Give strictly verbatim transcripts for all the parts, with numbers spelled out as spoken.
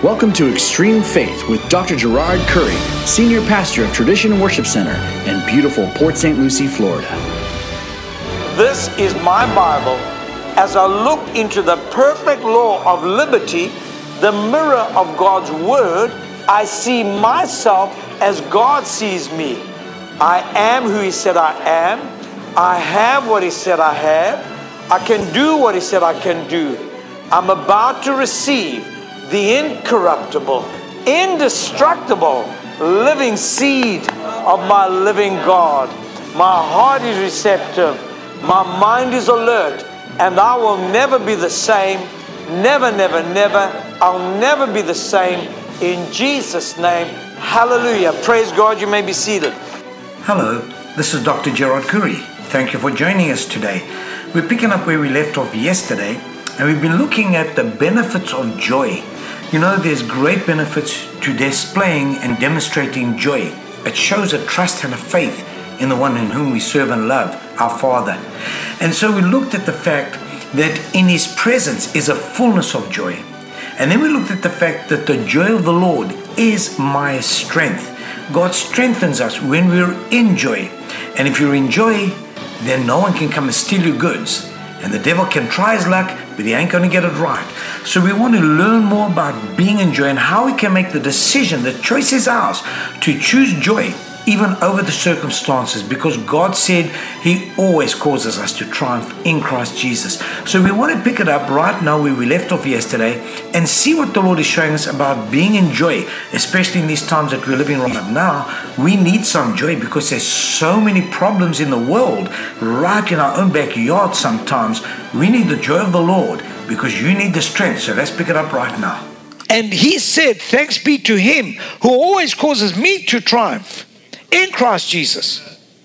Welcome to Extreme Faith with Doctor Gerard Curry, Senior Pastor of Tradition Worship Center in beautiful Port Saint Lucie, Florida. This is my Bible. As I look into the perfect law of liberty, the mirror of God's Word, I see myself as God sees me. I am who He said I am. I have what He said I have. I can do what He said I can do. I'm about to receive the incorruptible, indestructible, living seed of my living God. My heart is receptive. My mind is alert. And I will never be the same. Never, never, never. I'll never be the same. In Jesus' name, hallelujah. Praise God. You may be seated. Hello, this is Doctor Gerard Curry. Thank you for joining us today. We're picking up where we left off yesterday, and we've been looking at the benefits of joy. You know, there's great benefits to displaying and demonstrating joy. It shows a trust and a faith in the one in whom we serve and love, our Father. And so we looked at the fact that in His presence is a fullness of joy. And then we looked at the fact that the joy of the Lord is my strength. God strengthens us when we're in joy. And if you're in joy, then no one can come and steal your goods. And the devil can try his luck, but he ain't going to get it right. So we want to learn more about being in joy and how we can make the decision, the choice is ours, to choose joy even over the circumstances, because God said He always causes us to triumph in Christ Jesus. So we want to pick it up right now where we left off yesterday and see what the Lord is showing us about being in joy, especially in these times that we're living right now. We need some joy because there's so many problems in the world, right in our own backyard sometimes. We need the joy of the Lord because you need the strength. So let's pick it up right now. And He said, thanks be to Him who always causes me to triumph in Christ Jesus.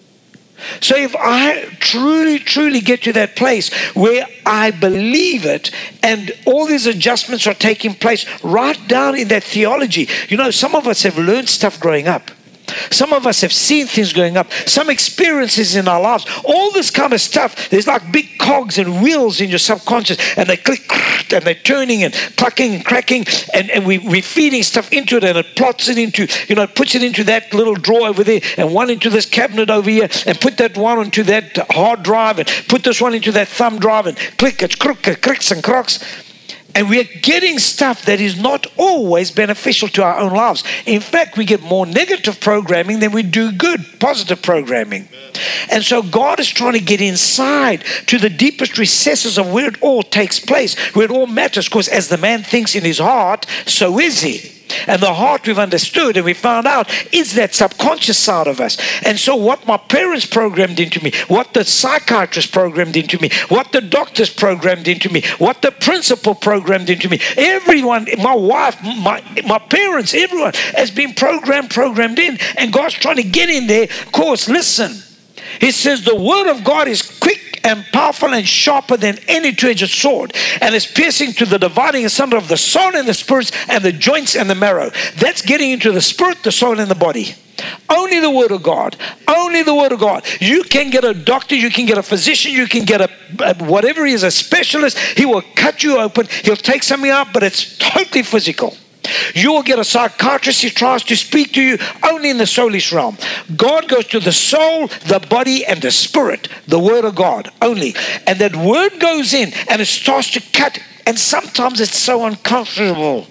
So if I truly, truly get to that place where I believe it and all these adjustments are taking place right down in that theology. You know, some of us have learned stuff growing up. Some of us have seen things going up, some experiences in our lives, all this kind of stuff. There's like big cogs and wheels in your subconscious, and they click and they're turning and clucking and cracking, and, and we, we're feeding stuff into it, and it plots it into, you know, puts it into that little drawer over there, and one into this cabinet over here, and put that one into that hard drive, and put this one into that thumb drive, and click, it crook, it cricks and crocks. And we're getting stuff that is not always beneficial to our own lives. In fact, we get more negative programming than we do good, positive programming. And so God is trying to get inside to the deepest recesses of where it all takes place, where it all matters. Because as the man thinks in his heart, so is he. And the heart, we've understood and we found out, is that subconscious side of us. And so what my parents programmed into me, what the psychiatrist programmed into me, what the doctors programmed into me, what the principal programmed into me, everyone, my wife, my, my parents, everyone has been programmed, programmed in. And God's trying to get in there. Of course, listen. He says the word of God is quick and powerful and sharper than any two-edged sword, and is piercing to the dividing asunder of the soul and the spirits and the joints and the marrow. That's getting into the spirit, the soul, and the body. Only the word of God. Only the word of God. You can get a doctor, you can get a physician, you can get a, a whatever he is, a specialist. He will cut you open. He'll take something out, but it's totally physical. You will get a psychiatrist. He tries to speak to you only in the soulish realm. God goes to the soul, the body, and the spirit. The word of God only. And that word goes in and it starts to cut. And sometimes it's so uncomfortable.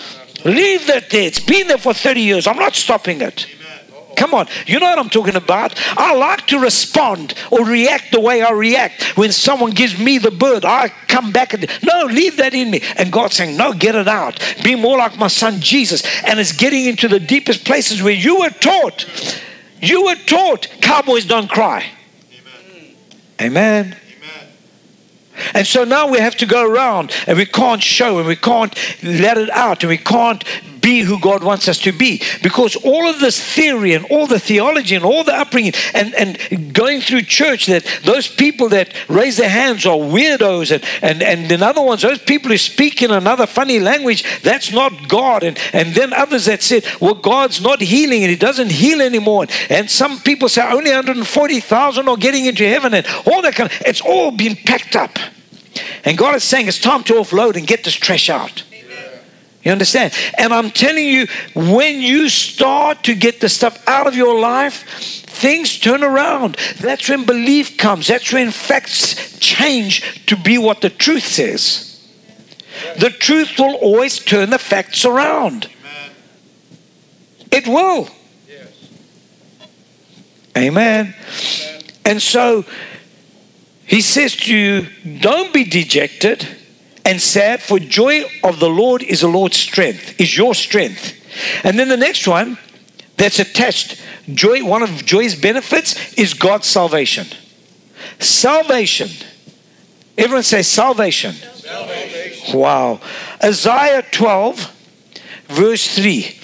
Leave that there. It's been there for thirty years. I'm not stopping it. Come on, you know what I'm talking about. I like to respond or react the way I react. When someone gives me the bird, I come back and, no, leave that in me. And God's saying, no, get it out. Be more like my son Jesus. And it's getting into the deepest places where you were taught. You were taught, cowboys don't cry. Amen. Amen. And so now we have to go around and we can't show and we can't let it out and we can't be who God wants us to be, because all of this theory and all the theology and all the upbringing and, and going through church, that those people that raise their hands are weirdos, and, and, and then other ones, those people who speak in another funny language, that's not God. And, and then others that said, well, God's not healing and He doesn't heal anymore. And some people say only one hundred forty thousand are getting into heaven and all that kind of, it's all been packed up. And God is saying it's time to offload and get this trash out. You understand? And I'm telling you, when you start to get the stuff out of your life, things turn around. That's when belief comes. That's when facts change to be what the truth says. The truth will always turn the facts around. It will. Amen. And so he says to you, don't be dejected and sad, for joy of the Lord is the Lord's strength, is your strength. And then the next one that's attached, joy, one of joy's benefits is God's salvation. Salvation. Everyone say salvation. Salvation. Wow. Isaiah twelve, verse three.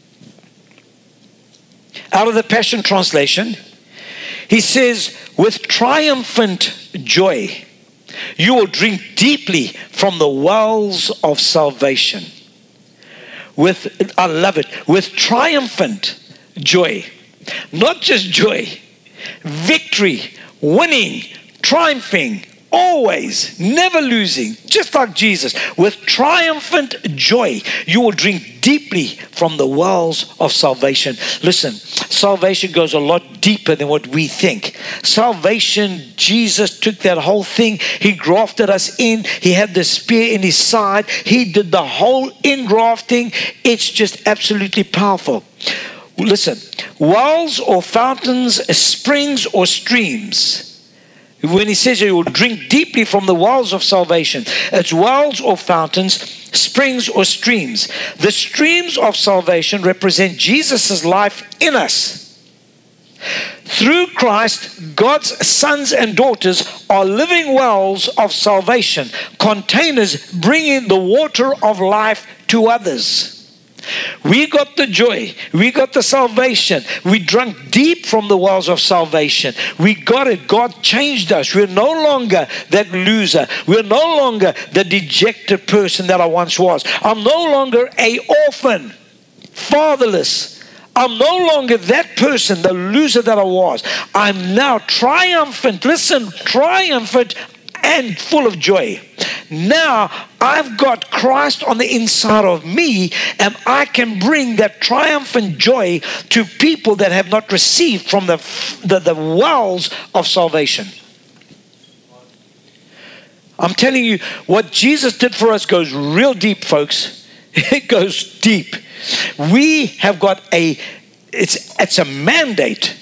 Out of the Passion Translation, he says, with triumphant joy, you will drink deeply from the wells of salvation. With, I love it, with triumphant joy. Not just joy, victory, winning, triumphing, always, never losing, just like Jesus. With triumphant joy, you will drink deeply from the wells of salvation. Listen, salvation goes a lot deeper than what we think. Salvation, Jesus took that whole thing. He grafted us in. He had the spear in his side. He did the whole ingrafting. It's just absolutely powerful. Listen, wells or fountains, springs or streams. When he says you will drink deeply from the wells of salvation, it's wells or fountains, springs or streams. The streams of salvation represent Jesus' life in us. Through Christ, God's sons and daughters are living wells of salvation, containers bringing the water of life to others. We got the joy. We got the salvation. We drank deep from the wells of salvation. We got it. God changed us. We're no longer that loser. We're no longer the dejected person that I once was. I'm no longer an orphan, fatherless. I'm no longer that person, the loser that I was. I'm now triumphant. Listen, triumphant and full of joy. Now I've got Christ on the inside of me, and I can bring that triumphant joy to people that have not received from the, the, the wells of salvation. I'm telling you, what Jesus did for us goes real deep, folks. It goes deep. We have got a, it's, it's a mandate.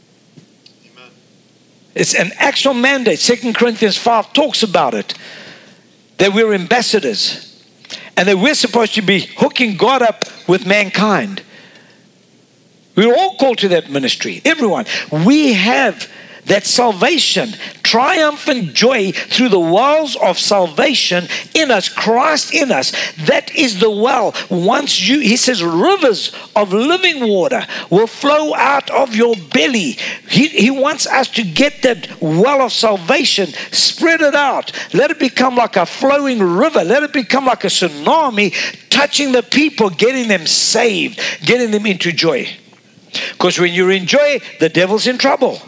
It's an actual mandate. Second Corinthians five talks about it. That we're ambassadors. And that we're supposed to be hooking God up with mankind. We're all called to that ministry. Everyone. We have that salvation, triumphant joy through the wells of salvation in us, Christ in us. That is the well. Once you, he says, rivers of living water will flow out of your belly. He, he wants us to get that well of salvation, spread it out. Let it become like a flowing river. Let it become like a tsunami, touching the people, getting them saved, getting them into joy. Because when you're in joy, the devil's in trouble.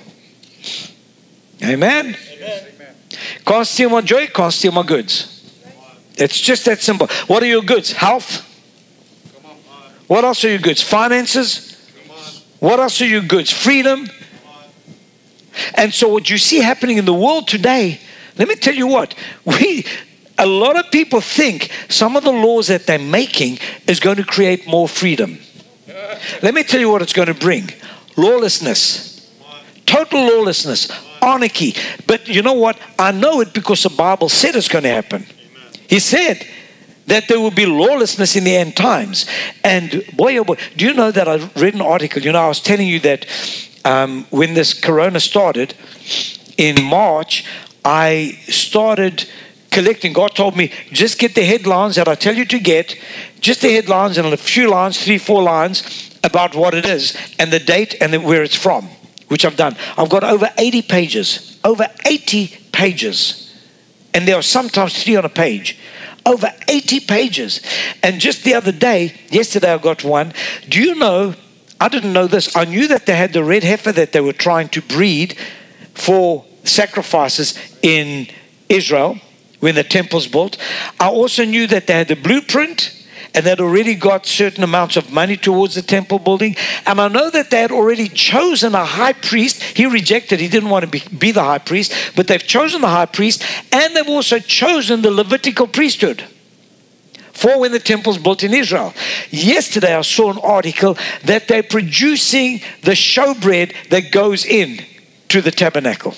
Amen? Amen. Can't steal my joy, can't steal my goods. It's just that simple. What are your goods? Health. What else are your goods? Finances. What else are your goods? Freedom. And so what you see happening in the world today, let me tell you what, we a lot of people think some of the laws that they're making is going to create more freedom. Let me tell you what it's going to bring. Lawlessness. Total lawlessness. Anarchy. But you know what? I know it because the Bible said it's going to happen. Amen. He said that there will be lawlessness in the end times. And boy, oh boy, do you know that I read an article? You know, I was telling you that um, when this corona started in March, I started collecting. God told me, just get the headlines that I tell you to get, just the headlines and a few lines, three, four lines about what it is and the date and the, where it's from. Which I've done. I've got over eighty pages. Over eighty pages. And there are sometimes three on a page. Over eighty pages. And just the other day, yesterday I got one. Do you know, I didn't know this. I knew that they had the red heifer that they were trying to breed for sacrifices in Israel when the temple's built. I also knew that they had the blueprint and they'd already got certain amounts of money towards the temple building. And I know that they had already chosen a high priest. He rejected. He didn't want to be, be the high priest, but they've chosen the high priest, and they've also chosen the Levitical priesthood for when the temple's built in Israel. Yesterday I saw an article that they're producing the showbread that goes in to the tabernacle.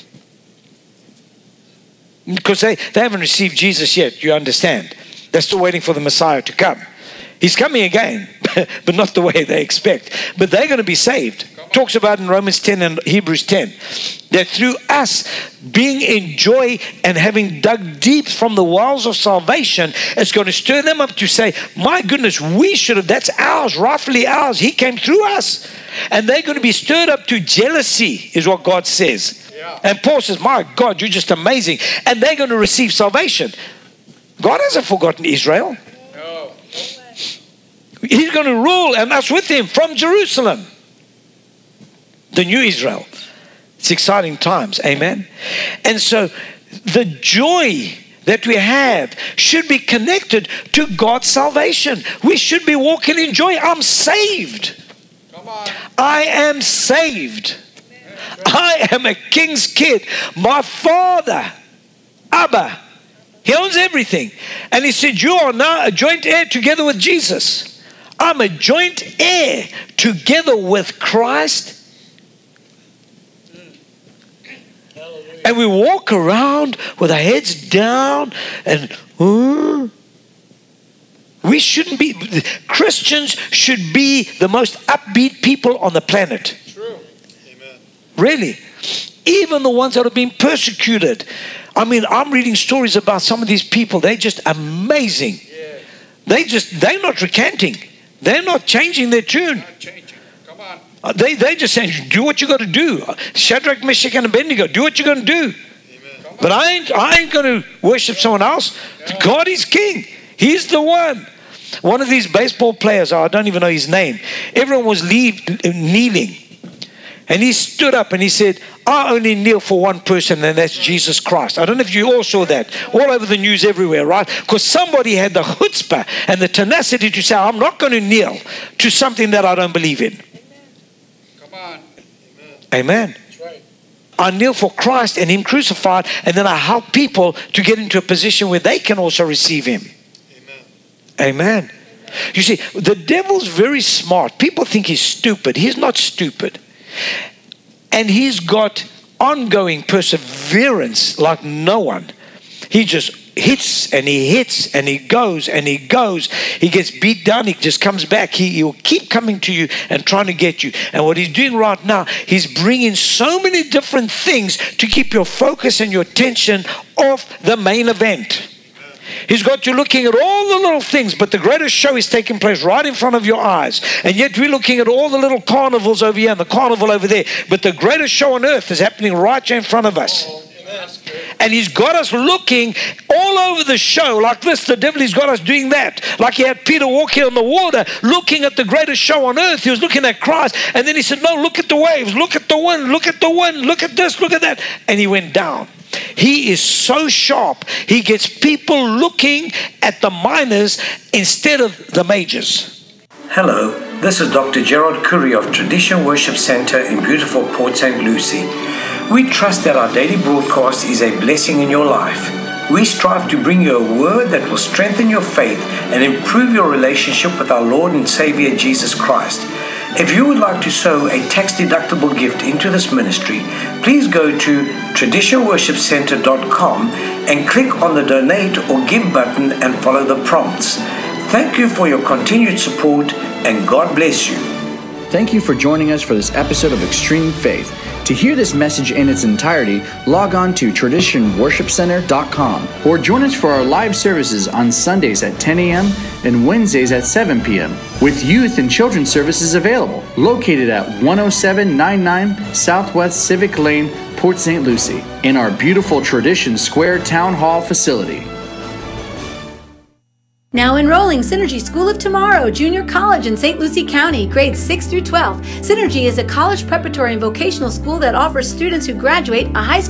Because they, they haven't received Jesus yet, you understand. They're still waiting for the Messiah to come. He's coming again, but not the way they expect. But they're going to be saved. Talks about in Romans ten and Hebrews ten, that through us being in joy and having dug deep from the wells of salvation, it's going to stir them up to say, my goodness, we should have, that's ours, rightfully ours. He came through us. And they're going to be stirred up to jealousy, is what God says. Yeah. And Paul says, my God, you're just amazing. And they're going to receive salvation. God hasn't forgotten Israel. No. He's going to rule, and us with him, from Jerusalem. The new Israel. It's exciting times. Amen. And so the joy that we have should be connected to God's salvation. We should be walking in joy. I'm saved. Come on. I am saved. I am a king's kid. My father, Abba, he owns everything. And he said, you are now a joint heir together with Jesus. I'm a joint heir together with Christ. And we walk around with our heads down and uh, we shouldn't be, Christians should be the most upbeat people on the planet. True. Amen. Really. Even the ones that are being persecuted. I mean, I'm reading stories about some of these people. They're just amazing. Yeah. They just, they're not recanting. They're not changing their tune. Not changing. Come on. Uh, they, they just saying, do what you got to do. Shadrach, Meshach, and Abednego, do what you're going to do. Amen. But I ain't, I ain't going to worship someone else. No. God is king. He's the one. One of these baseball players, I don't even know his name. Everyone was leave, kneeling. And he stood up and he said, I only kneel for one person, and that's Jesus Christ. I don't know if you all saw that. All over the news everywhere, right? Because somebody had the chutzpah and the tenacity to say, I'm not going to kneel to something that I don't believe in. Come on. Amen. Amen. That's right. I kneel for Christ and him crucified, and then I help people to get into a position where they can also receive him. Amen. Amen. You see, the devil's very smart. People think he's stupid. He's not stupid. And he's got ongoing perseverance like no one. He just hits and he hits and he goes and he goes. He gets beat down. He just comes back. He, he will keep coming to you and trying to get you. And what he's doing right now, he's bringing so many different things to keep your focus and your attention off the main event. He's got you looking at all the little things, but the greatest show is taking place right in front of your eyes. And yet we're looking at all the little carnivals over here and the carnival over there. But the greatest show on earth is happening right here in front of us. And he's got us looking all over the show like this. The devil, he's got us doing that. Like he had Peter walking on the water, looking at the greatest show on earth. He was looking at Christ. And then he said, no, look at the waves. Look at the wind. Look at the wind. Look at this. Look at that. And he went down. He is so sharp. He gets people looking at the minors instead of the majors. Hello, this is Doctor Gerard Curry of Tradition Worship Center in beautiful Port Saint Lucie. We trust that our daily broadcast is a blessing in your life. We strive to bring you a word that will strengthen your faith and improve your relationship with our Lord and Savior Jesus Christ. If you would like to sow a tax-deductible gift into this ministry, please go to tradition worship center dot com and click on the donate or give button and follow the prompts. Thank you for your continued support, and God bless you. Thank you for joining us for this episode of Extreme Faith. To hear this message in its entirety, log on to tradition worship center dot com or join us for our live services on Sundays at ten a.m. and Wednesdays at seven p.m. with youth and children's services available, located at one oh seven ninety-nine Southwest Civic Lane, Port Saint Lucie, in our beautiful Tradition Square Town Hall facility. Now enrolling Synergy School of Tomorrow Junior College in Saint Lucie County, grades six through twelve. Synergy is a college preparatory and vocational school that offers students who graduate a high school